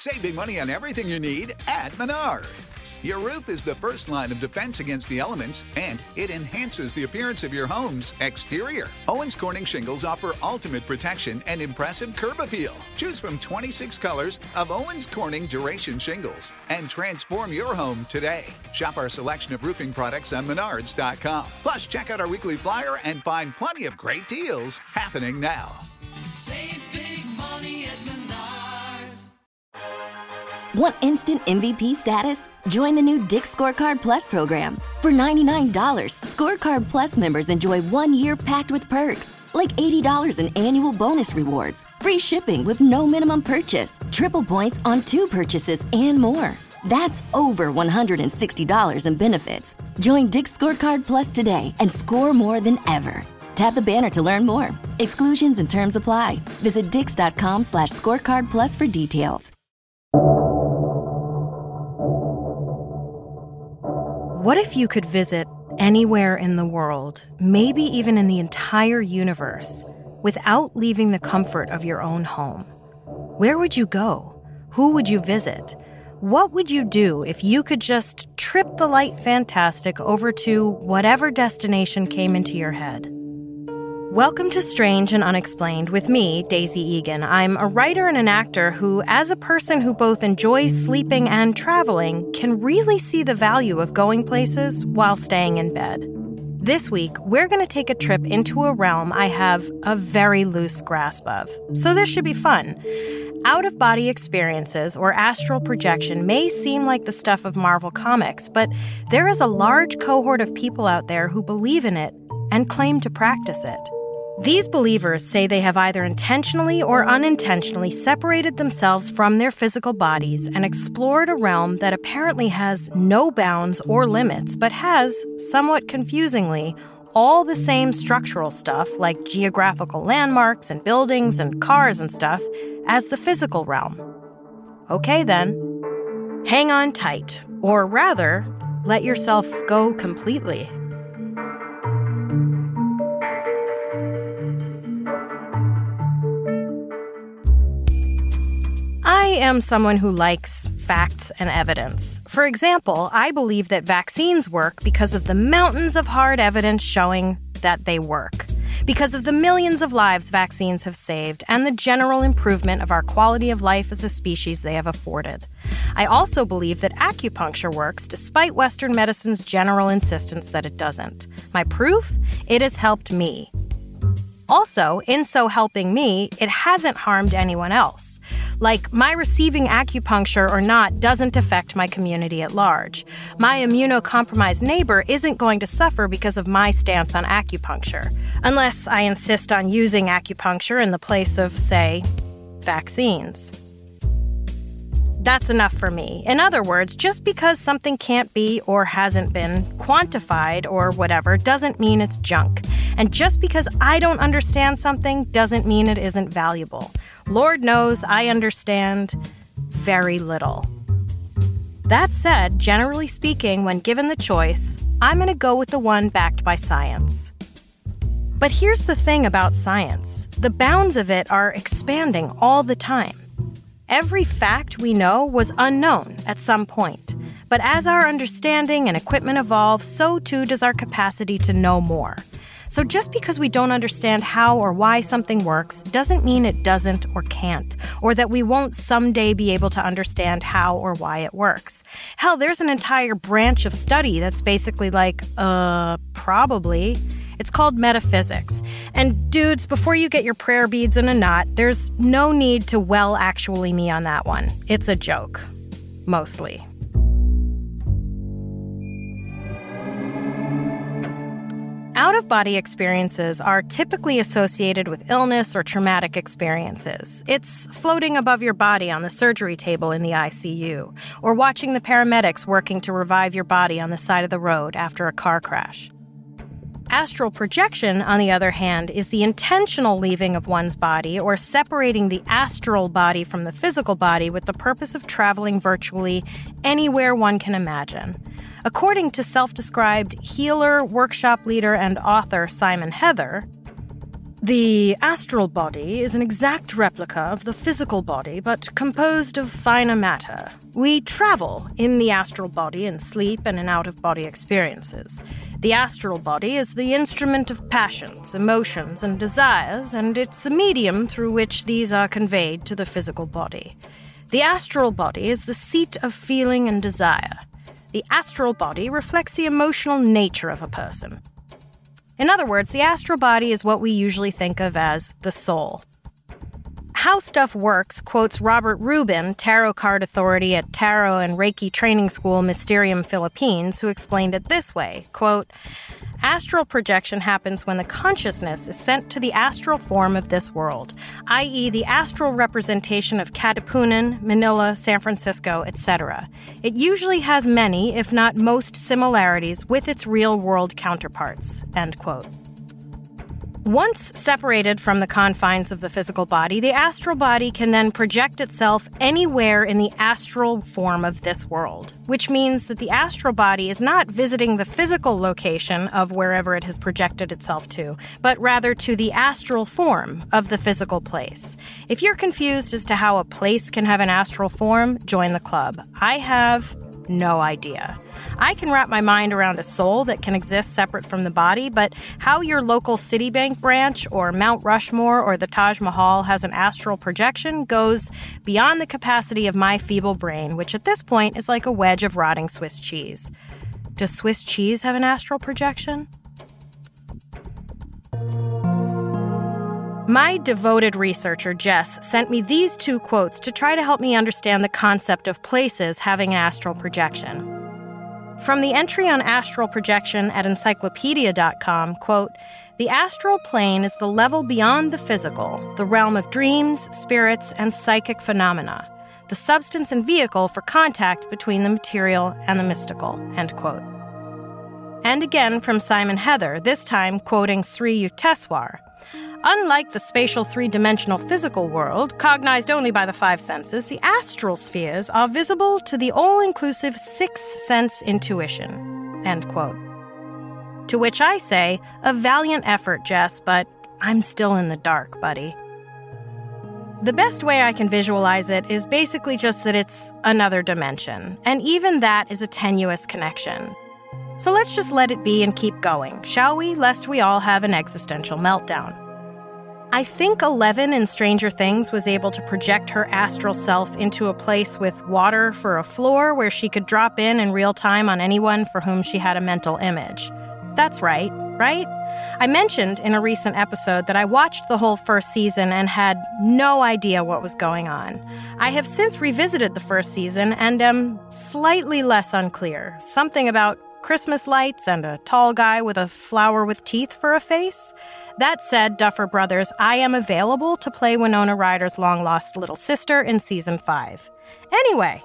Save big money on everything you need at Menards. Your roof is the first line of defense against the elements, and it enhances the appearance of your home's exterior. Owens Corning shingles offer ultimate protection and impressive curb appeal. Choose from 26 colors of Owens Corning Duration shingles and transform your home today. Shop our selection of roofing products on Menards.com. Plus, check out our weekly flyer and find plenty of great deals happening now. Save big money at Menards. Want instant MVP status? Join the new Dick's Scorecard Plus program. For $99, Scorecard Plus members enjoy 1 year packed with perks, like $80 in annual bonus rewards, free shipping with no minimum purchase, triple points on 2 purchases, and more. That's over $160 in benefits. Join Dick's Scorecard Plus today and score more than ever. Tap the banner to learn more. Exclusions and terms apply. Visit dix.com/scorecard plus for details. What if you could visit anywhere in the world, maybe even in the entire universe, without leaving the comfort of your own home? Where would you go? Who would you visit? What would you do if you could just trip the light fantastic over to whatever destination came into your head? Welcome to Strange and Unexplained with me, Daisy Egan. I'm a writer and an actor who, as a person who both enjoys sleeping and traveling, can really see the value of going places while staying in bed. This week, we're going to take a trip into a realm I have a very loose grasp of, so this should be fun. Out-of-body experiences or astral projection may seem like the stuff of Marvel Comics, but there is a large cohort of people out there who believe in it and claim to practice it. These believers say they have either intentionally or unintentionally separated themselves from their physical bodies and explored a realm that apparently has no bounds or limits, but has, somewhat confusingly, all the same structural stuff like geographical landmarks and buildings and cars and stuff as the physical realm. Okay then, hang on tight, or rather, let yourself go completely. I am someone who likes facts and evidence. For example, I believe that vaccines work because of the mountains of hard evidence showing that they work, because of the millions of lives vaccines have saved, and the general improvement of our quality of life as a species they have afforded. I also believe that acupuncture works despite Western medicine's general insistence that it doesn't. My proof? It has helped me. Also, in so helping me, it hasn't harmed anyone else. Like, my receiving acupuncture or not doesn't affect my community at large. My immunocompromised neighbor isn't going to suffer because of my stance on acupuncture, unless I insist on using acupuncture in the place of, say, vaccines. That's enough for me. In other words, just because something can't be or hasn't been quantified or whatever doesn't mean it's junk. And just because I don't understand something doesn't mean it isn't valuable. Lord knows I understand very little. That said, generally speaking, when given the choice, I'm going to go with the one backed by science. But here's the thing about science. The bounds of it are expanding all the time. Every fact we know was unknown at some point. But as our understanding and equipment evolve, so too does our capacity to know more. So just because we don't understand how or why something works doesn't mean it doesn't or can't, or that we won't someday be able to understand how or why it works. Hell, there's an entire branch of study that's basically like, probably. It's called metaphysics. And dudes, before you get your prayer beads in a knot, there's no need to actually me on that one. It's a joke. Mostly. Out-of-body experiences are typically associated with illness or traumatic experiences. It's floating above your body on the surgery table in the ICU, or watching the paramedics working to revive your body on the side of the road after a car crash. Astral projection, on the other hand, is the intentional leaving of one's body or separating the astral body from the physical body with the purpose of traveling virtually anywhere one can imagine. According to self-described healer, workshop leader, and author Simon Heather, The astral body is an exact replica of the physical body, but composed of finer matter. We travel in the astral body in sleep and in out-of-body experiences. The astral body is the instrument of passions, emotions, and desires, and it's the medium through which these are conveyed to the physical body. The astral body is the seat of feeling and desire. The astral body reflects the emotional nature of a person. In other words, the astral body is what we usually think of as the soul. How Stuff Works quotes Robert Rubin, tarot card authority at Tarot and Reiki training school Mysterium Philippines, who explained it this way, quote, "Astral projection happens when the consciousness is sent to the astral form of this world, i.e. the astral representation of Katipunan, Manila, San Francisco, etc. It usually has many, if not most, similarities with its real-world counterparts," end quote. Once separated from the confines of the physical body, the astral body can then project itself anywhere in the astral form of this world, which means that the astral body is not visiting the physical location of wherever it has projected itself to, but rather to the astral form of the physical place. If you're confused as to how a place can have an astral form, join the club. I have no idea. I can wrap my mind around a soul that can exist separate from the body, but how your local Citibank branch or Mount Rushmore or the Taj Mahal has an astral projection goes beyond the capacity of my feeble brain, which at this point is like a wedge of rotting Swiss cheese. Does Swiss cheese have an astral projection? My devoted researcher, Jess, sent me these two quotes to try to help me understand the concept of places having an astral projection. From the entry on astral projection at encyclopedia.com, quote, "The astral plane is the level beyond the physical, the realm of dreams, spirits, and psychic phenomena, the substance and vehicle for contact between the material and the mystical," end quote. And again from Simon Heather, this time quoting Sri Yukteswar. "Unlike the spatial three-dimensional physical world, cognized only by the five senses, the astral spheres are visible to the all-inclusive sixth sense intuition," end quote. To which I say, a valiant effort, Jess, but I'm still in the dark, buddy. The best way I can visualize it is basically just that it's another dimension, and even that is a tenuous connection. So let's just let it be and keep going, shall we, lest we all have an existential meltdown. I think Eleven in Stranger Things was able to project her astral self into a place with water for a floor where she could drop in real time on anyone for whom she had a mental image. That's right? I mentioned in a recent episode that I watched the whole first season and had no idea what was going on. I have since revisited the first season and am slightly less unclear. Something about Christmas lights and a tall guy with a flower with teeth for a face. That said, Duffer Brothers, I am available to play Winona Ryder's long-lost little sister in Season 5. Anyway,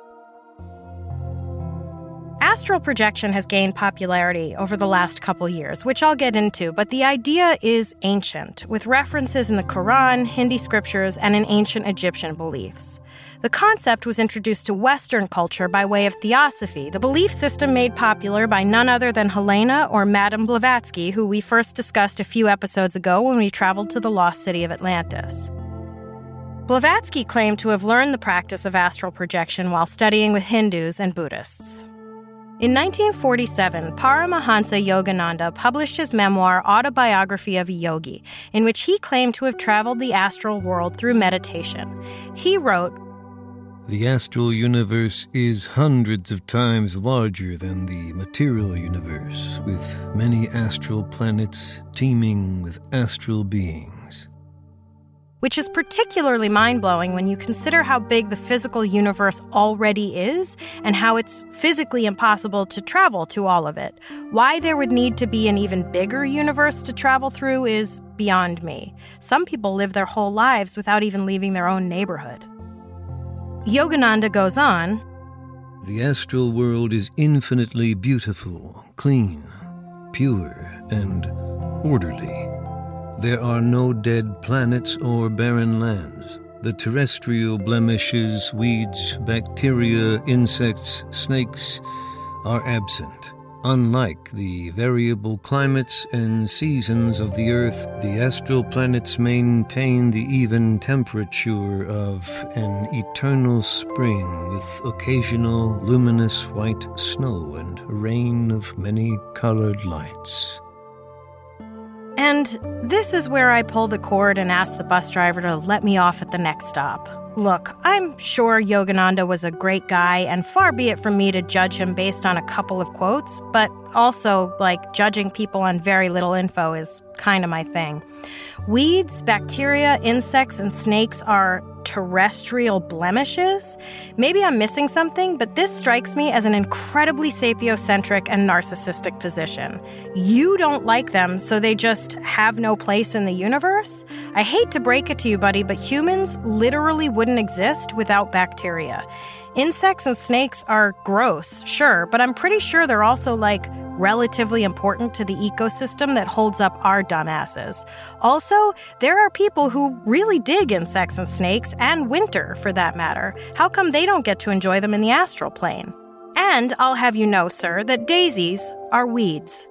astral projection has gained popularity over the last couple years, which I'll get into, but the idea is ancient, with references in the Quran, Hindi scriptures, and in ancient Egyptian beliefs. The concept was introduced to Western culture by way of theosophy, the belief system made popular by none other than Helena or Madame Blavatsky, who we first discussed a few episodes ago when we traveled to the lost city of Atlantis. Blavatsky claimed to have learned the practice of astral projection while studying with Hindus and Buddhists. In 1947, Paramahansa Yogananda published his memoir Autobiography of a Yogi, in which he claimed to have traveled the astral world through meditation. He wrote, "The astral universe is hundreds of times larger than the material universe, with many astral planets teeming with astral beings." Which is particularly mind-blowing when you consider how big the physical universe already is and how it's physically impossible to travel to all of it. Why there would need to be an even bigger universe to travel through is beyond me. Some people live their whole lives without even leaving their own neighborhood. Yogananda goes on, "The astral world is infinitely beautiful, clean, pure, and orderly. There are no dead planets or barren lands. The terrestrial blemishes, weeds, bacteria, insects, snakes are absent. Unlike the variable climates and seasons of the Earth, the astral planets maintain the even temperature of an eternal spring with occasional luminous white snow and a rain of many colored lights. And this is where I pull the cord and ask the bus driver to let me off at the next stop. Look, I'm sure Yogananda was a great guy, and far be it from me to judge him based on a couple of quotes, but also, judging people on very little info is kind of my thing. Weeds, bacteria, insects, and snakes are terrestrial blemishes? Maybe I'm missing something, but this strikes me as an incredibly sapiocentric and narcissistic position. You don't like them, so they just have no place in the universe? I hate to break it to you, buddy, but humans literally wouldn't exist without bacteria. Insects and snakes are gross, sure, but I'm pretty sure they're also, relatively important to the ecosystem that holds up our dumbasses. Also, there are people who really dig insects and snakes, and winter, for that matter. How come they don't get to enjoy them in the astral plane? And I'll have you know, sir, that daisies are weeds.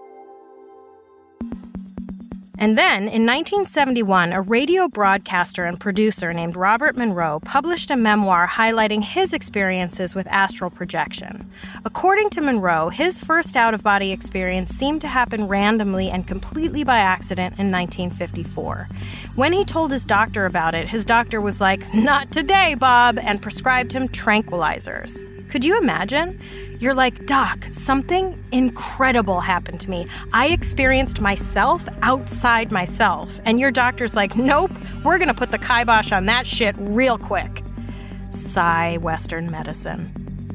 And then, in 1971, a radio broadcaster and producer named Robert Monroe published a memoir highlighting his experiences with astral projection. According to Monroe, his first out-of-body experience seemed to happen randomly and completely by accident in 1954. When he told his doctor about it, his doctor was like, "Not today, Bob," and prescribed him tranquilizers. Could you imagine? You're like, "Doc, something incredible happened to me. I experienced myself outside myself." And your doctor's like, "Nope, we're going to put the kibosh on that shit real quick." Sigh, Western medicine.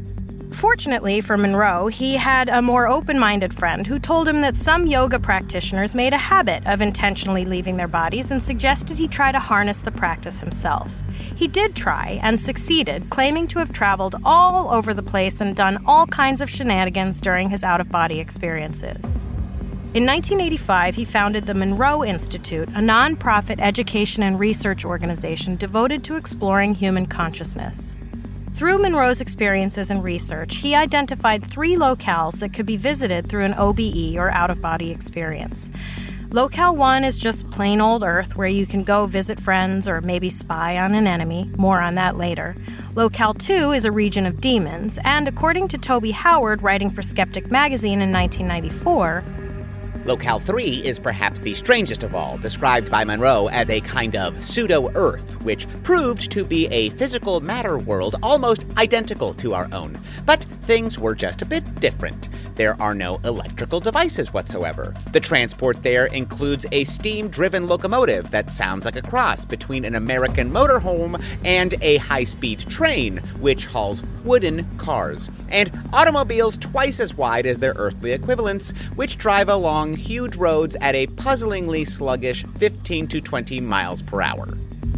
Fortunately for Monroe, he had a more open-minded friend who told him that some yoga practitioners made a habit of intentionally leaving their bodies and suggested he try to harness the practice himself. He did try and succeeded, claiming to have traveled all over the place and done all kinds of shenanigans during his out-of-body experiences. In 1985, he founded the Monroe Institute, a nonprofit education and research organization devoted to exploring human consciousness. Through Monroe's experiences and research, he identified 3 locales that could be visited through an OBE, or out-of-body experience. Locale 1 is just plain old Earth, where you can go visit friends or maybe spy on an enemy. More on that later. Locale 2 is a region of demons, and according to Toby Howard, writing for Skeptic magazine in 1994, Locale 3 is perhaps the strangest of all, described by Monroe as a kind of pseudo-Earth, which proved to be a physical matter world almost identical to our own. But things were just a bit different. There are no electrical devices whatsoever. The transport there includes a steam-driven locomotive that sounds like a cross between an American motorhome and a high-speed train, which hauls wooden cars, and automobiles twice as wide as their earthly equivalents, which drive along huge roads at a puzzlingly sluggish 15 to 20 miles per hour.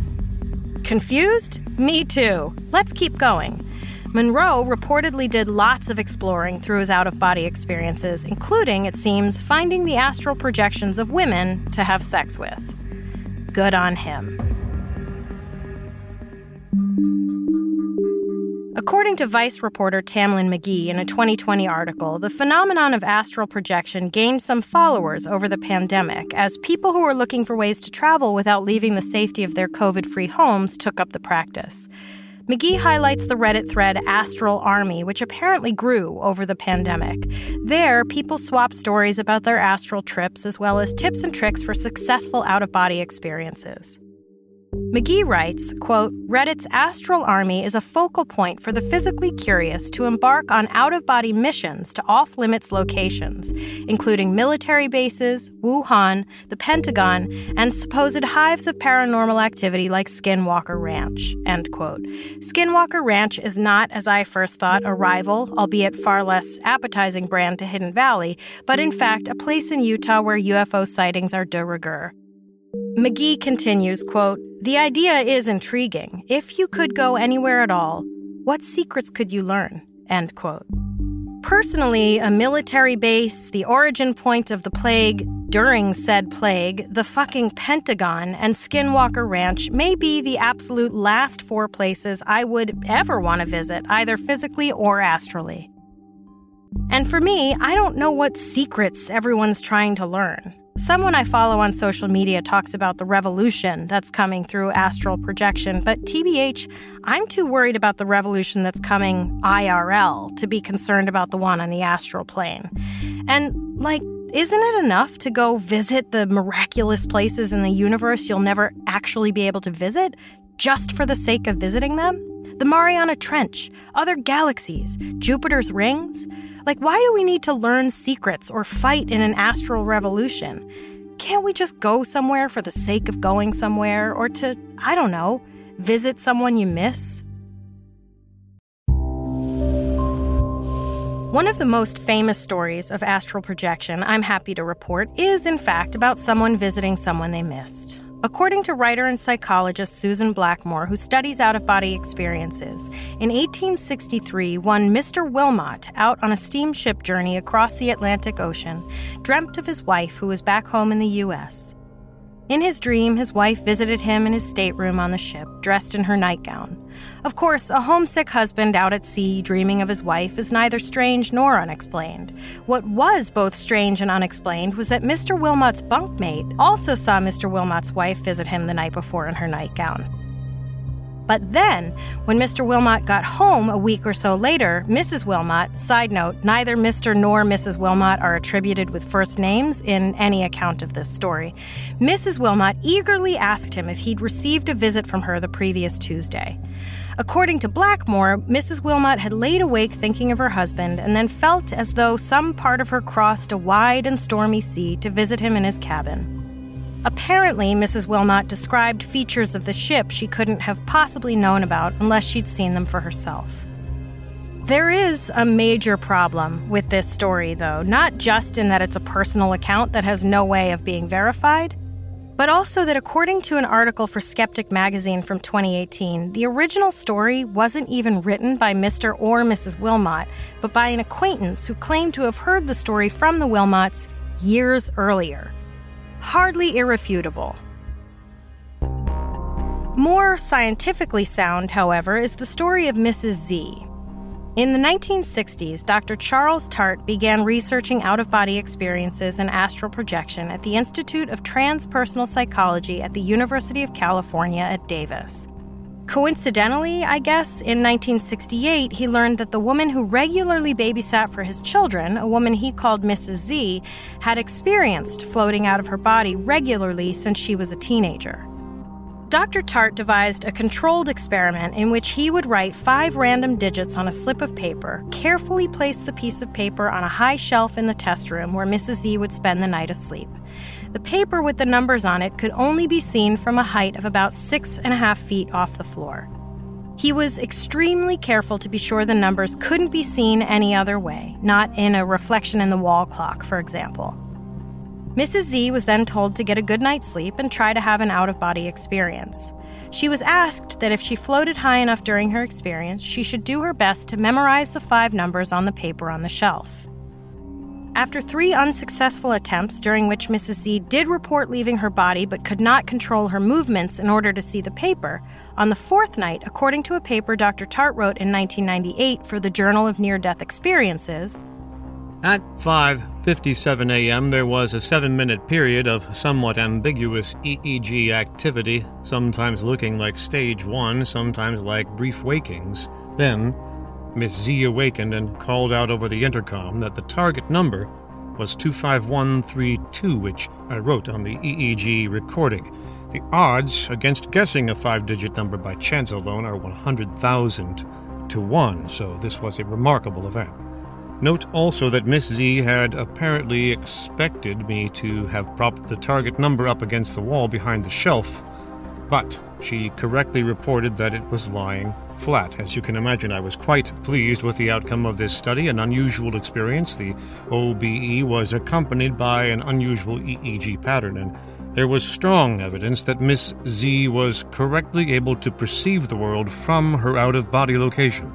Confused? Me too. Let's keep going. Monroe reportedly did lots of exploring through his out-of-body experiences, including, it seems, finding the astral projections of women to have sex with. Good on him. According to Vice reporter Tamlin McGee in a 2020 article, the phenomenon of astral projection gained some followers over the pandemic as people who were looking for ways to travel without leaving the safety of their COVID-free homes took up the practice. McGee highlights the Reddit thread Astral Army, which apparently grew over the pandemic. There, people swap stories about their astral trips as well as tips and tricks for successful out-of-body experiences. McGee writes, quote, Reddit's Astral Army is a focal point for the physically curious to embark on out-of-body missions to off-limits locations, including military bases, Wuhan, the Pentagon, and supposed hives of paranormal activity like Skinwalker Ranch, end quote. Skinwalker Ranch is not, as I first thought, a rival, albeit far less appetizing brand to Hidden Valley, but in fact a place in Utah where UFO sightings are de rigueur. McGee continues, quote, the idea is intriguing. If you could go anywhere at all, what secrets could you learn? End quote. Personally, a military base, the origin point of the plague, during said plague, the fucking Pentagon, and Skinwalker Ranch may be the absolute last 4 places I would ever want to visit, either physically or astrally. And for me, I don't know what secrets everyone's trying to learn. Someone I follow on social media talks about the revolution that's coming through astral projection, but TBH, I'm too worried about the revolution that's coming IRL to be concerned about the one on the astral plane. And, isn't it enough to go visit the miraculous places in the universe you'll never actually be able to visit, just for the sake of visiting them? The Mariana Trench, other galaxies, Jupiter's rings? Why do we need to learn secrets or fight in an astral revolution? Can't we just go somewhere for the sake of going somewhere, or to, I don't know, visit someone you miss? One of the most famous stories of astral projection, I'm happy to report, is in fact about someone visiting someone they missed. According to writer and psychologist Susan Blackmore, who studies out-of-body experiences, in 1863, one Mr. Wilmot, out on a steamship journey across the Atlantic Ocean, dreamt of his wife who was back home in the U.S. In his dream, his wife visited him in his stateroom on the ship, dressed in her nightgown. Of course, a homesick husband out at sea dreaming of his wife is neither strange nor unexplained. What was both strange and unexplained was that Mr. Wilmot's bunkmate also saw Mr. Wilmot's wife visit him the night before in her nightgown. But then, when Mr. Wilmot got home a week or so later, Mrs. Wilmot, side note, neither Mr. nor Mrs. Wilmot are attributed with first names in any account of this story, Mrs. Wilmot eagerly asked him if he'd received a visit from her the previous Tuesday. According to Blackmore, Mrs. Wilmot had laid awake thinking of her husband and then felt as though some part of her crossed a wide and stormy sea to visit him in his cabin. Apparently, Mrs. Wilmot described features of the ship she couldn't have possibly known about unless she'd seen them for herself. There is a major problem with this story, though, not just in that it's a personal account that has no way of being verified, but also that according to an article for Skeptic magazine from 2018, the original story wasn't even written by Mr. or Mrs. Wilmot, but by an acquaintance who claimed to have heard the story from the Wilmots years earlier. Hardly irrefutable. More scientifically sound, however, is the story of Mrs. Z. In the 1960s, Dr. Charles Tart began researching out-of-body experiences and astral projection at the Institute of Transpersonal Psychology at the University of California at Davis. Coincidentally, I guess, in 1968, he learned that the woman who regularly babysat for his children, a woman he called Mrs. Z, had experienced floating out of her body regularly since she was a teenager. Dr. Tart devised a controlled experiment in which he would write 5 random digits on a slip of paper, carefully place the piece of paper on a high shelf in the test room where Mrs. Z would spend the night asleep. The paper with the numbers on it could only be seen from a height of about 6.5 feet off the floor. He was extremely careful to be sure the numbers couldn't be seen any other way, not in a reflection in the wall clock, for example. Mrs. Z was then told to get a good night's sleep and try to have an out-of-body experience. She was asked that if she floated high enough during her experience, she should do her best to memorize the 5 numbers on the paper on the shelf. After 3 unsuccessful attempts, during which Mrs. Z did report leaving her body but could not control her movements in order to see the paper, on the 4th night, according to a paper Dr. Tart wrote in 1998 for the Journal of Near-Death Experiences, at 5:57 a.m., there was a 7-minute period of somewhat ambiguous EEG activity, sometimes looking like stage 1, sometimes like brief wakings. Then, Miss Z awakened and called out over the intercom that the target number was 25132, which I wrote on the EEG recording. The odds against guessing a 5-digit number by chance alone are 100,000 to 1, so this was a remarkable event. Note also that Miss Z had apparently expected me to have propped the target number up against the wall behind the shelf, but she correctly reported that it was lying flat. As you can imagine, I was quite pleased with the outcome of this study, an unusual experience. The OBE was accompanied by an unusual EEG pattern, and there was strong evidence that Miss Z was correctly able to perceive the world from her out-of-body location.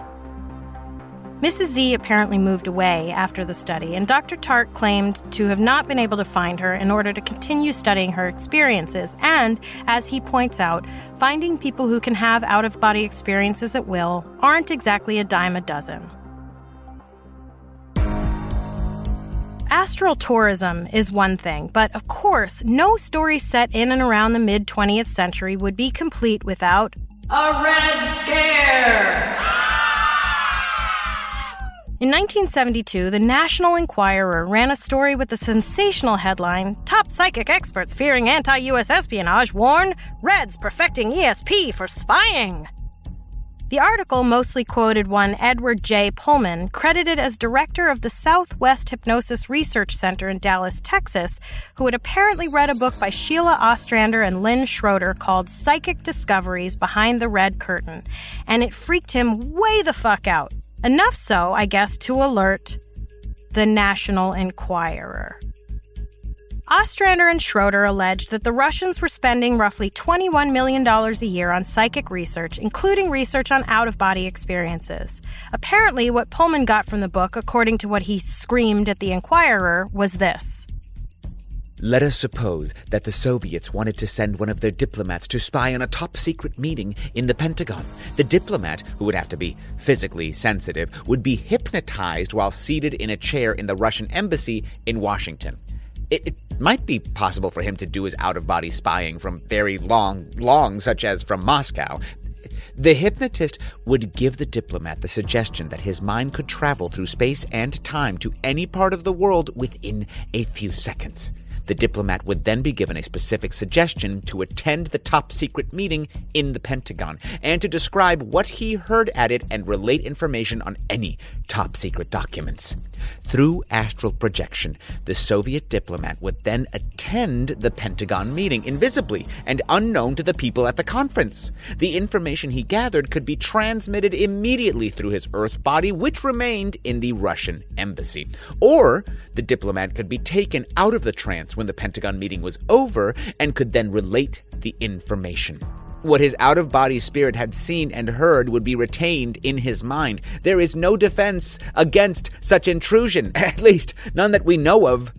Mrs. Z apparently moved away after the study, and Dr. Tart claimed to have not been able to find her in order to continue studying her experiences. And, as he points out, finding people who can have out-of-body experiences at will aren't exactly a dime a dozen. astral tourism is one thing, but of course, no story set in and around the mid-20th century would be complete without a Red Scare! In 1972, the National Enquirer ran a story with the sensational headline, "Top Psychic Experts Fearing Anti-U.S. Espionage Warn Reds Perfecting ESP for Spying." The article mostly quoted one Edward J. Pullman, credited as director of the Southwest Hypnosis Research Center in Dallas, Texas, who had apparently read a book by Sheila Ostrander and Lynn Schroeder called Psychic Discoveries Behind the Red Curtain, and it freaked him way the fuck out. Enough so, I guess, to alert the National Enquirer. Ostrander and Schroeder alleged that the Russians were spending roughly $21 million a year on psychic research, including research on out-of-body experiences. Apparently, what Pullman got from the book, according to what he screamed at the Enquirer, was this. Let us suppose that the Soviets wanted to send one of their diplomats to spy on a top-secret meeting in the Pentagon. The diplomat, who would have to be physically sensitive, would be hypnotized while seated in a chair in the Russian embassy in Washington. It might be possible for him to do his out-of-body spying from very long, such as from Moscow. The hypnotist would give the diplomat the suggestion that his mind could travel through space and time to any part of the world within a few seconds. The diplomat would then be given a specific suggestion to attend the top-secret meeting in the Pentagon and to describe what he heard at it and relate information on any top-secret documents. Through astral projection, the Soviet diplomat would then attend the Pentagon meeting invisibly and unknown to the people at the conference. The information he gathered could be transmitted immediately through his Earth body, which remained in the Russian embassy. Or the diplomat could be taken out of the trance when the Pentagon meeting was over and could then relate the information. What his out-of-body spirit had seen and heard would be retained in his mind. There is no defense against such intrusion, at least none that we know of.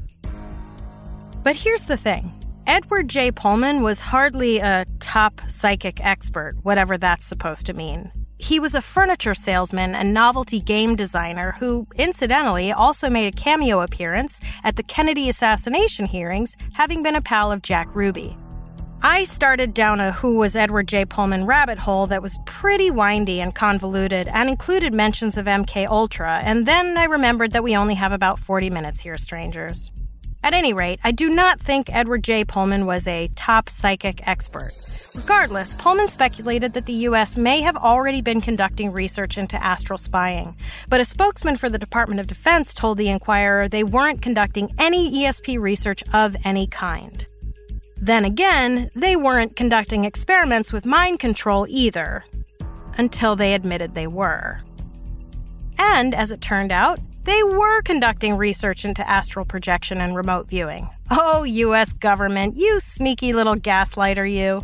But here's the thing. Edward J. Pullman was hardly a top psychic expert, whatever that's supposed to mean. He was a furniture salesman and novelty game designer who, incidentally, also made a cameo appearance at the Kennedy assassination hearings, having been a pal of Jack Ruby. I started down a Who Was Edward J. Pullman rabbit hole that was pretty windy and convoluted and included mentions of MK Ultra, and then I remembered that we only have about 40 minutes here, strangers. At any rate, I do not think Edward J. Pullman was a top psychic expert. Regardless, Pullman speculated that the U.S. may have already been conducting research into astral spying, but a spokesman for the Department of Defense told the Enquirer they weren't conducting any ESP research of any kind. Then again, they weren't conducting experiments with mind control either, until they admitted they were. And, as it turned out, they were conducting research into astral projection and remote viewing. Oh, U.S. government, you sneaky little gaslighter, you.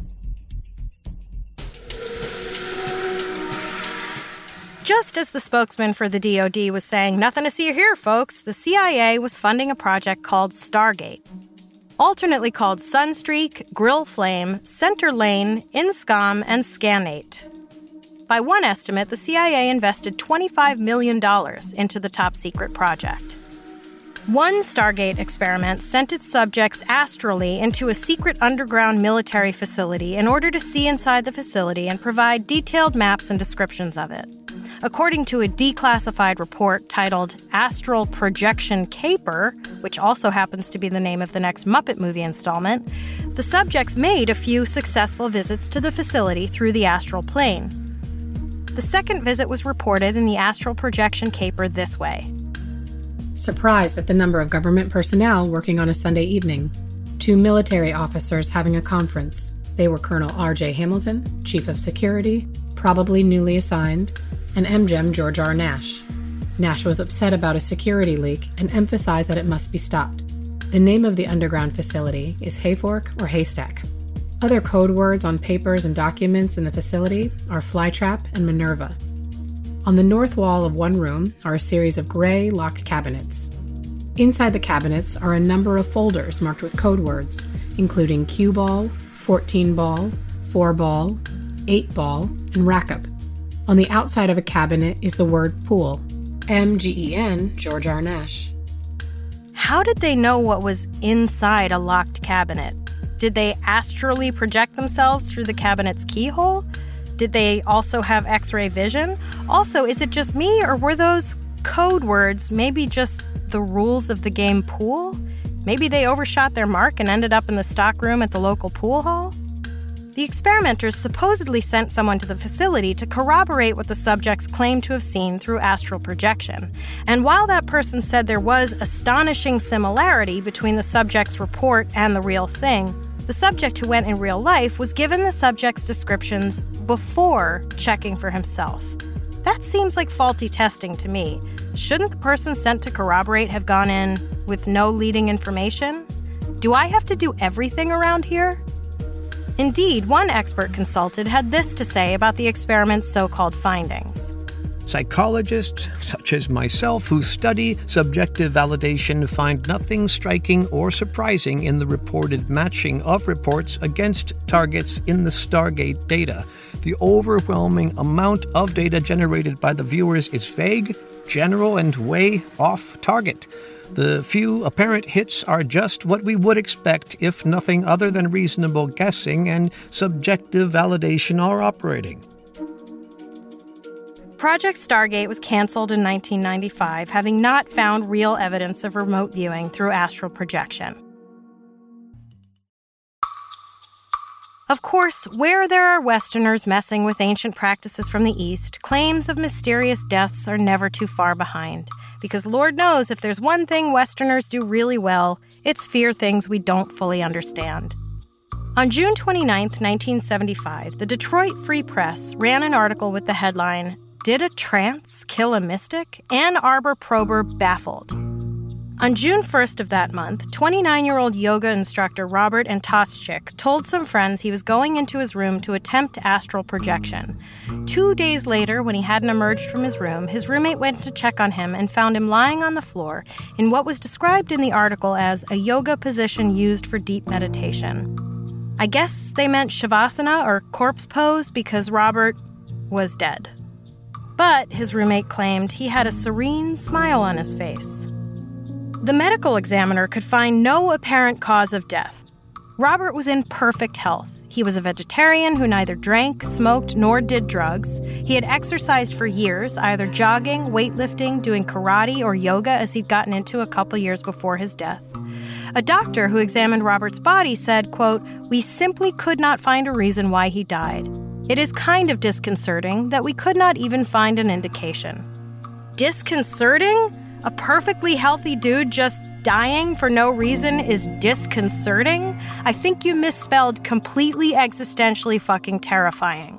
Just as the spokesman for the DoD was saying, nothing to see here, folks, the CIA was funding a project called Stargate. Alternately called Sunstreak, Grill Flame, Center Lane, INSCOM, and Scanate. By one estimate, the CIA invested $25 million into the top-secret project. One Stargate experiment sent its subjects astrally into a secret underground military facility in order to see inside the facility and provide detailed maps and descriptions of it. According to a declassified report titled Astral Projection Caper, which also happens to be the name of the next Muppet movie installment, the subjects made a few successful visits to the facility through the astral plane. The second visit was reported in the Astral Projection Caper this way. Surprised at the number of government personnel working on a Sunday evening. 2 military officers having a conference. They were Colonel R.J. Hamilton, Chief of Security, probably newly assigned, and MGM George R. Nash. Nash was upset about a security leak and emphasized that it must be stopped. The name of the underground facility is Hayfork or Haystack. Other code words on papers and documents in the facility are Flytrap and Minerva. On the north wall of one room are a series of gray, locked cabinets. Inside the cabinets are a number of folders marked with code words, including cue ball, 14 ball, 4 ball, 8 ball, and rackup. On the outside of a cabinet is the word pool, MGEN George R. Nash. How did they know what was inside a locked cabinet? Did they astrally project themselves through the cabinet's keyhole? Did they also have X-ray vision? Also, is it just me, or were those code words maybe just the rules of the game pool? Maybe they overshot their mark and ended up in the stockroom at the local pool hall? The experimenters supposedly sent someone to the facility to corroborate what the subjects claimed to have seen through astral projection. And while that person said there was astonishing similarity between the subject's report and the real thing, the subject who went in real life was given the subject's descriptions before checking for himself. That seems like faulty testing to me. Shouldn't the person sent to corroborate have gone in with no leading information? Do I have to do everything around here? Indeed, one expert consulted had this to say about the experiment's so-called findings. Psychologists, such as myself, who study subjective validation, find nothing striking or surprising in the reported matching of reports against targets in the Stargate data. The overwhelming amount of data generated by the viewers is vague, general, and way off target. The few apparent hits are just what we would expect if nothing other than reasonable guessing and subjective validation are operating. Project Stargate was canceled in 1995, having not found real evidence of remote viewing through astral projection. Of course, where there are Westerners messing with ancient practices from the East, claims of mysterious deaths are never too far behind. Because Lord knows if there's one thing Westerners do really well, it's fear things we don't fully understand. On June 29, 1975, the Detroit Free Press ran an article with the headline, "Did a Trance Kill a Mystic? Ann Arbor Prober Baffled." On June 1st of that month, 29-year-old yoga instructor Robert Antoschik told some friends he was going into his room to attempt astral projection. 2 days later, when he hadn't emerged from his room, his roommate went to check on him and found him lying on the floor in what was described in the article as a yoga position used for deep meditation. I guess they meant Shavasana or corpse pose because Robert was dead. But his roommate claimed he had a serene smile on his face. The medical examiner could find no apparent cause of death. Robert was in perfect health. He was a vegetarian who neither drank, smoked, nor did drugs. He had exercised for years, either jogging, weightlifting, doing karate, or yoga as he'd gotten into a couple years before his death. A doctor who examined Robert's body said, quote, "We simply could not find a reason why he died. It is kind of disconcerting that we could not even find an indication." Disconcerting? A perfectly healthy dude just dying for no reason is disconcerting? I think you misspelled completely existentially fucking terrifying.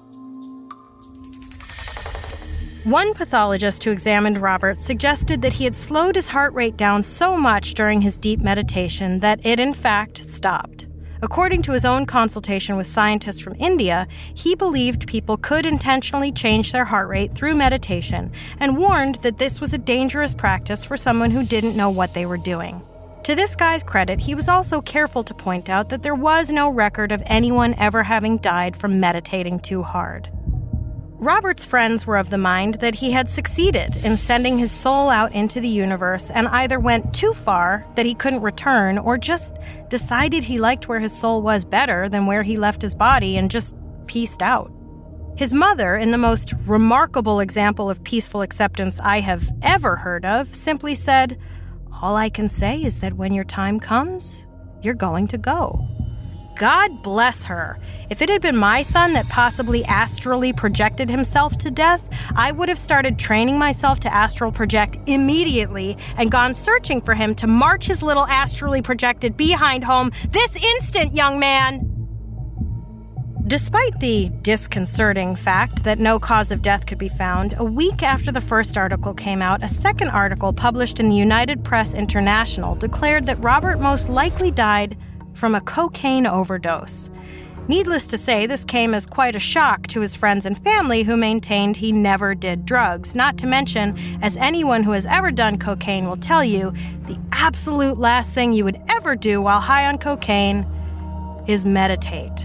One pathologist who examined Robert suggested that he had slowed his heart rate down so much during his deep meditation that it in fact stopped. According to his own consultation with scientists from India, he believed people could intentionally change their heart rate through meditation and warned that this was a dangerous practice for someone who didn't know what they were doing. To this guy's credit, he was also careful to point out that there was no record of anyone ever having died from meditating too hard. Robert's friends were of the mind that he had succeeded in sending his soul out into the universe and either went too far that he couldn't return or just decided he liked where his soul was better than where he left his body and just peaced out. His mother, in the most remarkable example of peaceful acceptance I have ever heard of, simply said, "All I can say is that when your time comes, you're going to go." God bless her. If it had been my son that possibly astrally projected himself to death, I would have started training myself to astral project immediately and gone searching for him to march his little astrally projected behind home this instant, young man. Despite the disconcerting fact that no cause of death could be found, a week after the first article came out, a second article published in the United Press International declared that Robert most likely died from a cocaine overdose. Needless to say, this came as quite a shock to his friends and family who maintained he never did drugs. Not to mention, as anyone who has ever done cocaine will tell you, the absolute last thing you would ever do while high on cocaine is meditate.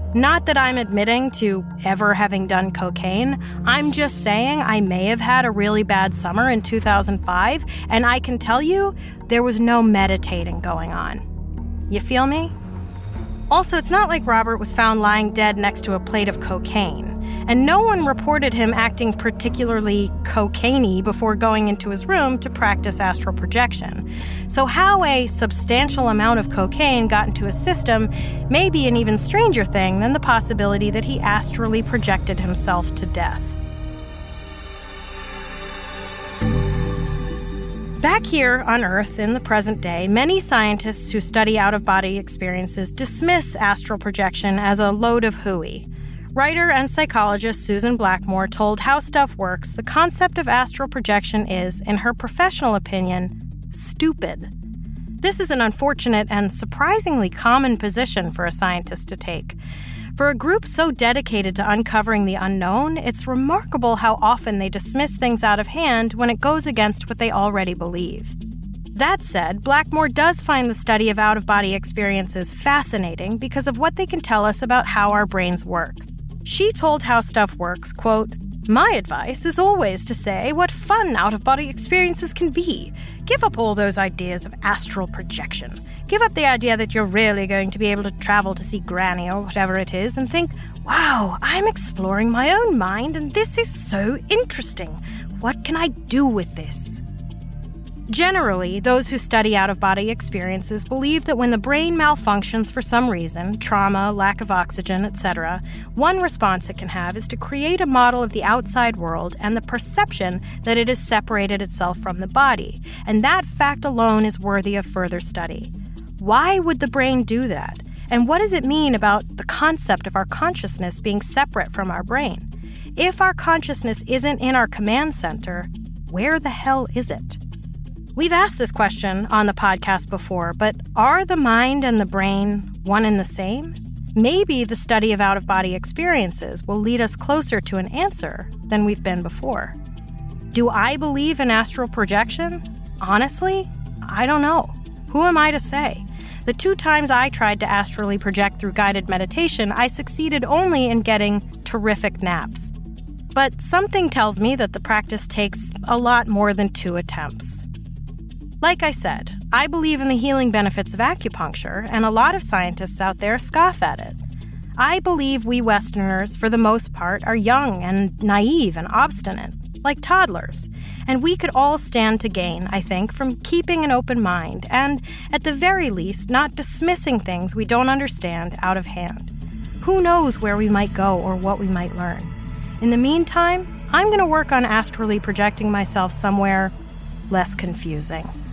Not that I'm admitting to ever having done cocaine. I'm just saying I may have had a really bad summer in 2005, and I can tell you there was no meditating going on. You feel me? Also, it's not like Robert was found lying dead next to a plate of cocaine, and no one reported him acting particularly cocaine-y before going into his room to practice astral projection. So how a substantial amount of cocaine got into his system may be an even stranger thing than the possibility that he astrally projected himself to death. Back here on Earth in the present day, many scientists who study out-of-body experiences dismiss astral projection as a load of hooey. Writer and psychologist Susan Blackmore told How Stuff Works the concept of astral projection is, in her professional opinion, stupid. This is an unfortunate and surprisingly common position for a scientist to take. For a group so dedicated to uncovering the unknown, it's remarkable how often they dismiss things out of hand when it goes against what they already believe. That said, Blackmore does find the study of out-of-body experiences fascinating because of what they can tell us about how our brains work. She told How Stuff Works, quote, "My advice is always to say what fun out-of-body experiences can be. Give up all those ideas of astral projection. Give up the idea that you're really going to be able to travel to see Granny or whatever it is and think, wow, I'm exploring my own mind and this is so interesting. What can I do with this?" Generally, those who study out-of-body experiences believe that when the brain malfunctions for some reason, trauma, lack of oxygen, etc., one response it can have is to create a model of the outside world and the perception that it has separated itself from the body, and that fact alone is worthy of further study. Why would the brain do that? And what does it mean about the concept of our consciousness being separate from our brain? If our consciousness isn't in our command center, where the hell is it? We've asked this question on the podcast before, but are the mind and the brain one and the same? Maybe the study of out-of-body experiences will lead us closer to an answer than we've been before. Do I believe in astral projection? Honestly, I don't know. Who am I to say? The 2 times I tried to astrally project through guided meditation, I succeeded only in getting terrific naps. But something tells me that the practice takes a lot more than 2 attempts. Like I said, I believe in the healing benefits of acupuncture, and a lot of scientists out there scoff at it. I believe we Westerners, for the most part, are young and naive and obstinate, like toddlers, and we could all stand to gain, I think, from keeping an open mind and, at the very least, not dismissing things we don't understand out of hand. Who knows where we might go or what we might learn? In the meantime, I'm going to work on astrally projecting myself somewhere less confusing.